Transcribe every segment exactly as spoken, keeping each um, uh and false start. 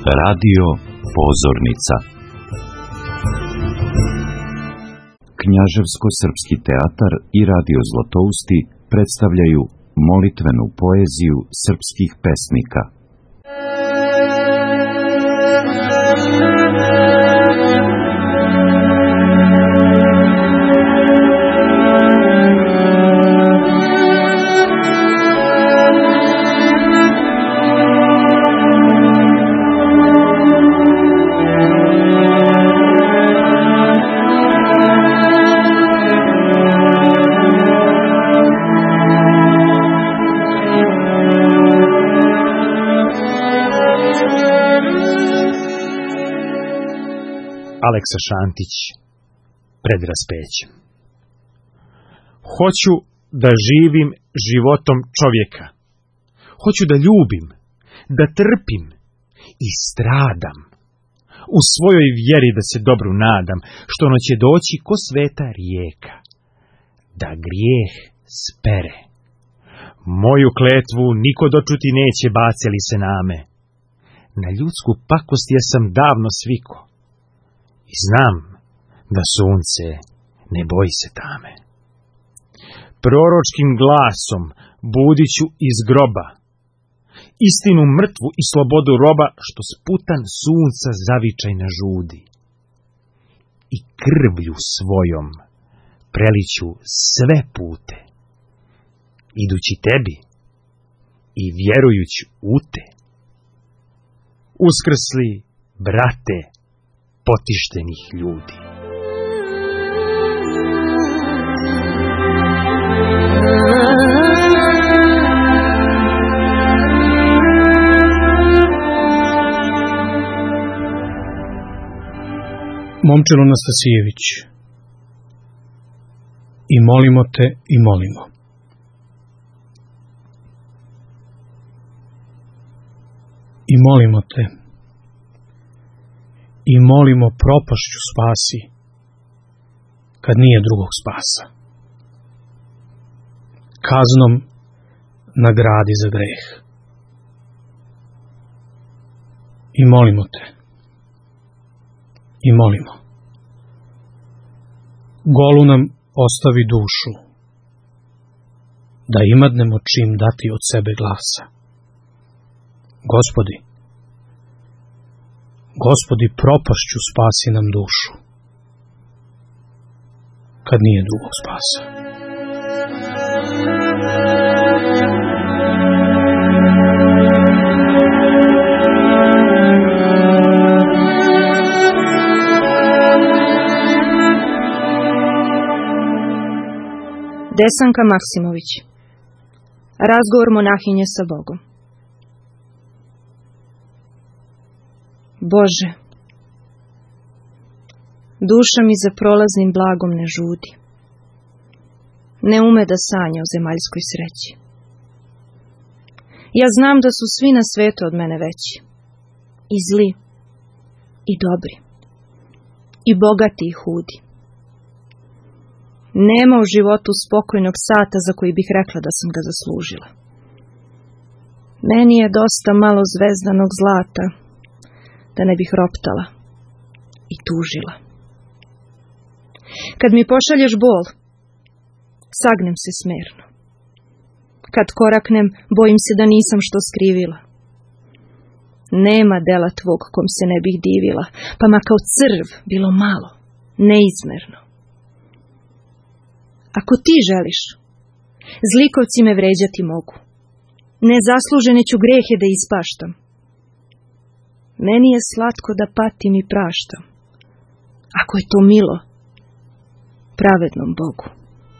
Radio Pozornica. Knjaževsko-srpski teatar i Radio Zlatousti predstavljaju molitvenu poeziju srpskih pesnika. Aleksa Šantić, pred raspećem. Hoću da živim životom čovjeka. Hoću da ljubim, da trpim i stradam. U svojoj vjeri da se dobru nadam, što ono će doći ko sveta rijeka, da grijeh spere. Moju kletvu niko dočuti neće, bacili se name. Na ljudsku pakost ja sam davno sviko. I znam da sunce ne boji se tame. Proročkim glasom budit ću iz groba istinu mrtvu i slobodu roba, što sputan sunca zavičajna žudi. I krvlju svojom preliću sve pute, idući tebi i vjerujući u te. Uskrsli, brate, potištenih ljudi. Momčilo Nastasijević. I molimo te i molimo. I molimo te. I molimo propašću spasi, kad nije drugog spasa. Kaznom nagradi za greh. I molimo te. I molimo. Golu nam ostavi dušu, da imadnemo čim dati od sebe glasa. Gospodi, Gospodi, propašću spasi nam dušu, kad nije drugog spasa. Desanka Maksimović. Razgovor monahinje sa Bogom. Bože, duša mi za prolaznim blagom ne žudi, ne ume da sanja o zemaljskoj sreći. Ja znam da su svi na svetu od mene veći, i zli, i dobri, i bogati i hudi. Nema u životu spokojnog sata za koji bih rekla da sam ga zaslužila. Meni je dosta malo zvezdanog zlata, da ne bih roptala i tužila. Kad mi pošalješ bol, sagnem se smerno. Kad koraknem, bojim se da nisam što skrivila. Nema dela tvog kom se ne bih divila, pa ma kao crv bilo malo, neizmerno. Ako ti želiš, zlikovci me vređati mogu. Nezaslužene ću grehe da ispaštam. Meni je slatko da patim i praštam, ako je to milo pravednom Bogu.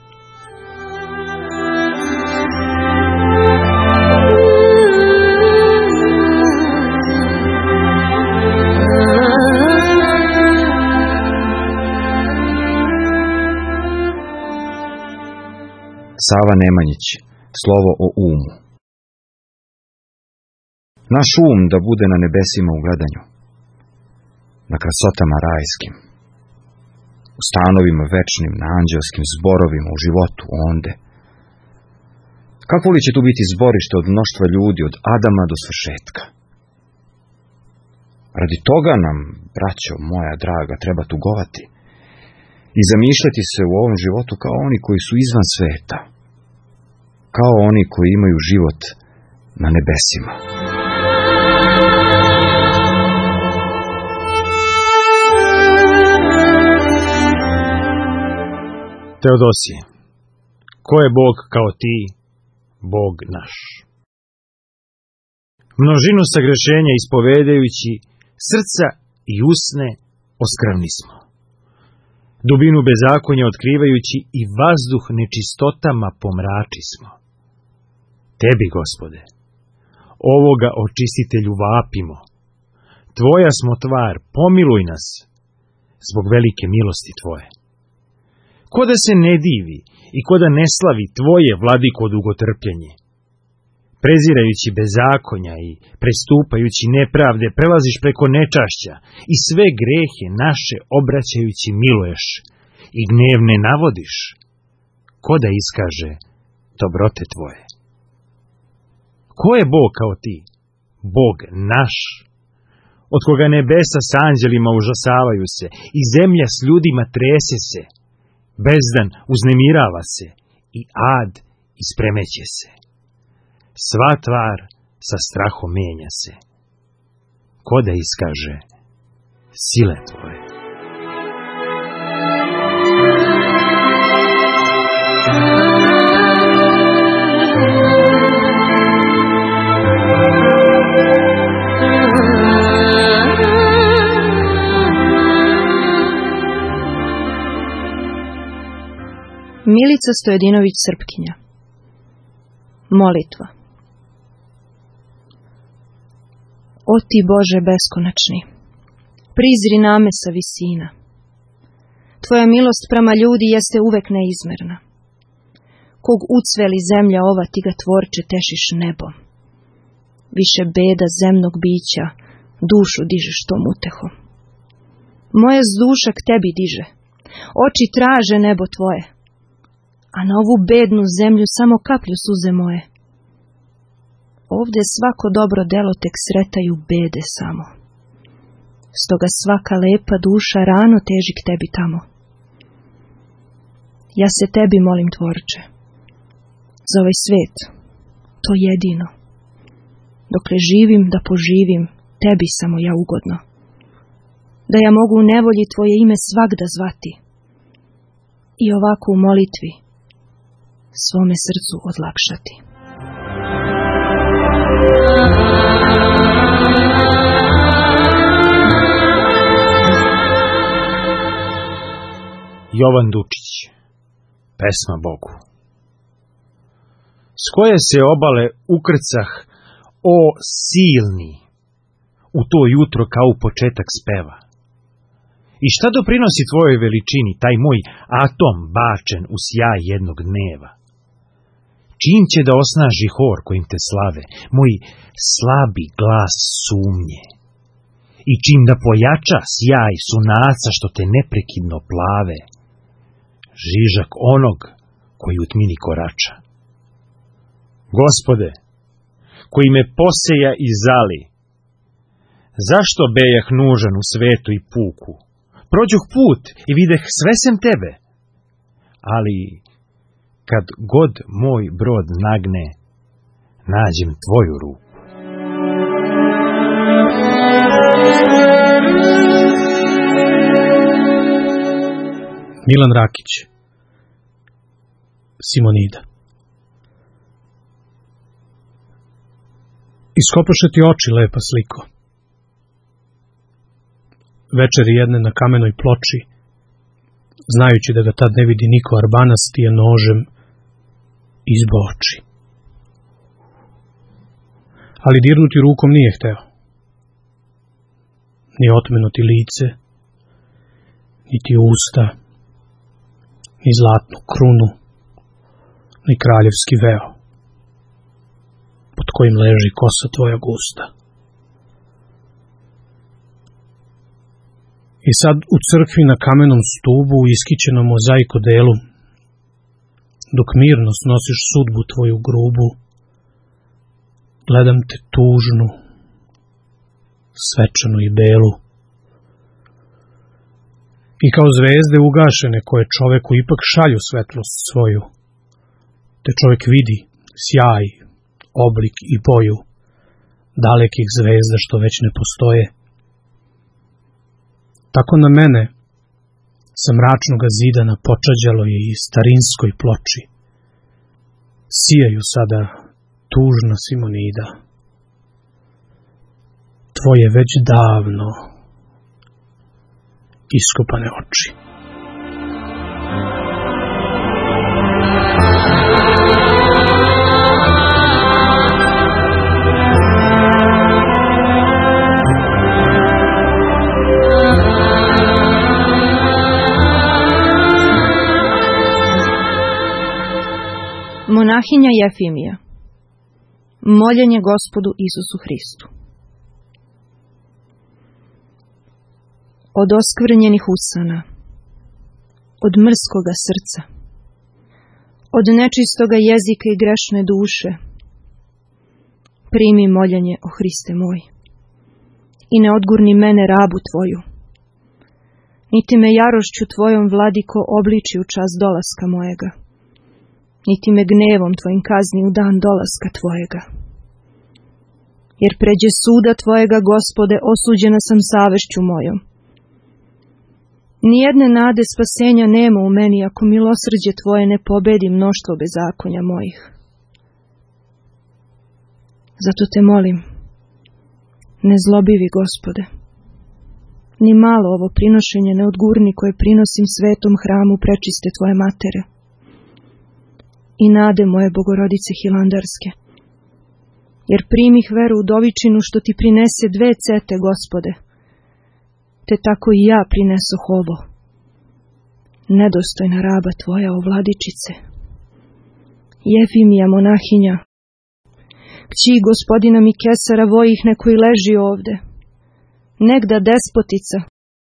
Sava Nemanjić, slovo o umu. Naš um da bude na nebesima u gledanju, na krasotama rajskim, u stanovima večnim, na anđelskim zborovima, u životu onde. Kako li će tu biti zborište od mnoštva ljudi, od Adama do svršetka? Radi toga nam, braćo moja draga, treba tugovati i zamišljati se u ovom životu kao oni koji su izvan sveta, kao oni koji imaju život na nebesima. Teodosije, ko je Bog kao ti, Bog naš? Množinu sagrešenja ispovedajući, srca i usne oskrvni smo. Dubinu bezakonja otkrivajući i vazduh nečistotama pomrači smo. Tebi, Gospode, ovoga očistitelju vapimo. Tvoja smo tvar, pomiluj nas, zbog velike milosti Tvoje. Ko da se ne divi i ko da ne slavi Tvoje, vladiko, dugotrpljenje. Prezirajući bezakonja i prestupajući nepravde, prelaziš preko nečašća i sve grehe naše obraćajući miluješ i gnev ne navodiš. Ko da iskaže dobrote Tvoje? Ko je Bog kao ti? Bog naš, od koga nebesa s anđelima užasavaju se i zemlja s ljudima trese se, bezdan uznemirava se i ad ispremeće se. Sva tvar sa strahom menja se. Ko da iskaže sile Tvoje? Milica Stojedinović Srpkinja. Molitva. O ti Bože beskonačni, prizri name sa visina. Tvoja milost prema ljudi jeste uvek neizmerna. Kog ucveli zemlja ova, ti ga tvorče tešiš nebom. Više beda zemnog bića, dušu dižeš tom utehom. Moja duša k tebi diže, oči traže nebo tvoje, a na ovu bednu zemlju samo kaplju suze moje. Ovde svako dobro delo tek sretaju bede samo. Stoga svaka lepa duša rano teži k tebi tamo. Ja se tebi molim, Tvorče, za ovaj svet, to jedino. Dokle živim da poživim, tebi samo ja ugodno. Da ja mogu u nevolji tvoje ime svagda zvati. I ovako u molitvi svome srcu odlakšati. Jovan Dučić. Pesma Bogu. S koje se obale ukrcah, o silni, u to jutro kao početak speva. I šta doprinosi tvojoj veličini, taj moj atom bačen u sjaj jednog dneva? Čim će da osnaži hor kojim te slave, moj slabi glas sumnje? I čim da pojača sjaj sunaca što te neprekidno plave, žižak onog koji u tmini korača. Gospode, koji me poseja i zali, zašto bejah nužan u svetu i puku? Prođuh put i videh sve sem tebe, ali kad god moj brod nagne, nađem tvoju ruku. Milan Rakić. Simonida. Iskopoše ti oči, lepa sliko. Večeri jedne na kamenoj ploči, znajući da ga tad ne vidi niko, arbanasti je nožem izbo oči. Ali dirnuti rukom nije hteo. Ni otmenuti lice, niti usta, ni zlatnu krunu, ni kraljevski veo, pod kojim leži kosa tvoja gusta. I sad u crkvi na kamenom stubu u iskićenom mozaiko delu, dok mirno snosiš sudbu tvoju grubu, gledam te tužnu, svečanu i belu. I kao zvezde ugašene koje čoveku ipak šalju svetlost svoju, te čovek vidi sjaj, oblik i boju dalekih zvezda što već ne postoje. Tako na mene sa mračnoga zida na počađaloj i starinskoj ploči sijaju sada tužna Simonida. Tvoje već davno iskopane oči. Monahinja Jefimija. Moljenje Gospodu Isusu Hristu. Od oskvrnjenih usana, od mrskoga srca, od nečistoga jezika i grešne duše, primi moljenje o Hriste moj i ne odgurni mene rabu tvoju, niti me jarošću tvojom, vladiko, obliči u čas dolaska mojega, niti me gnevom tvojim kazni u dan dolaska tvojega. Jer pređe suda tvojega, Gospode, osuđena sam savešću mojom. Nijedne nade spasenja nema u meni, ako milosrđe tvoje ne pobedi mnoštvo bezakonja mojih. Zato te molim, ne zlobivi, Gospode, ni malo ovo prinošenje ne odgurni koje prinosim svetom hramu prečiste tvoje matere i nade moje Bogorodice Hilandarske. Jer primih veru u dovičinu što ti prinese dve cete, Gospode, te tako i ja prinesoh ovo, nedostojna raba tvoja, o vladičice. Jefimija, monahinja, kći gospodina mi Kesara vojihne koji leži ovde, negda despotica,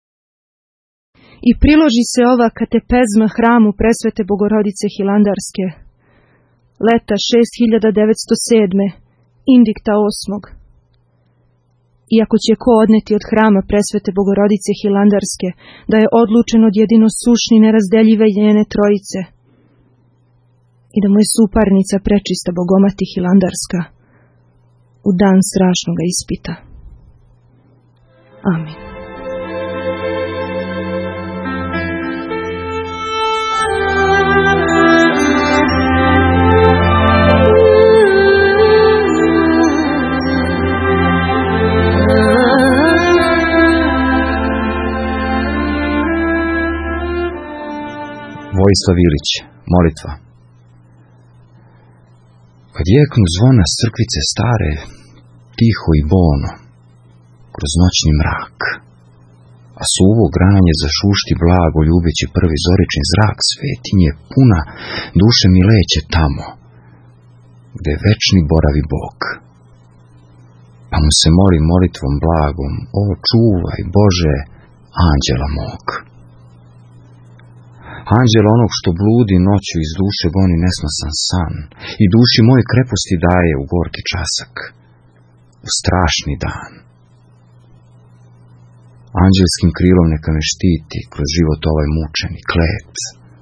i priloži se ova katepezma hramu presvete Bogorodice Hilandarske, leta šest hiljada devetsto sedme, indikta osmog. Iako će ko odneti od hrama presvete Bogorodice Hilandarske, da je odlučen od jedino sušni nerazdeljive njene trojice i da mu je suparnica prečista Bogomati Hilandarska u dan strašnoga ispita. Amin. Vojislav Ilić, molitva. Kad jeknu zvona s crkvice stare, tiho i bolno, kroz noćni mrak, a suvo grananje zašušti blago ljubeći prvi zorični zrak, svetinje puna, duše mi leće tamo, gde večni boravi Bog. Pa mu se moli molitvom blagom, o čuvaj Bože, anđela mog. Anđela onog što bludi noću iz duše goni nesnosan san i duši moje kreposti daje u gorki časak, u strašni dan. Anđelskim krilom neka me štiti kroz život ovaj mučen i klet,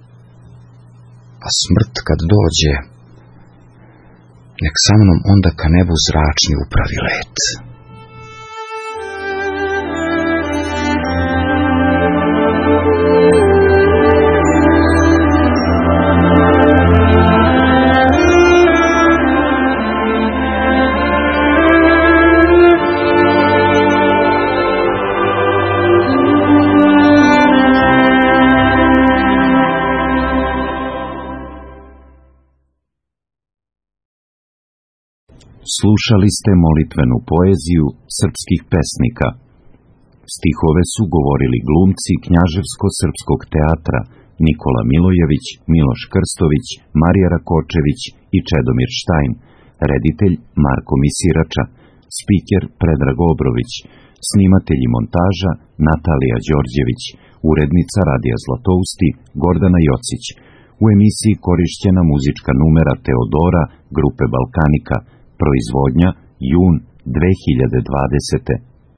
a smrt kad dođe, nek sa mnom onda ka nebu zračni upravi let. Slušali ste molitvenu poeziju srpskih pesnika. Stihove su govorili glumci Knjaževsko-srpskog teatra Nikola Milojević, Miloš Krstović, Marija Rakočević i Čedomir Štajn, reditelj Marko Misirača, spiker Predrag Obrović, snimatelj i montaža Natalija Đorđević, urednica Radija Zlatousti Gordana Jocić. U emisiji korišćena muzička numera Teodora grupe Balkanika, proizvodnja jun dve hiljade dvadesete.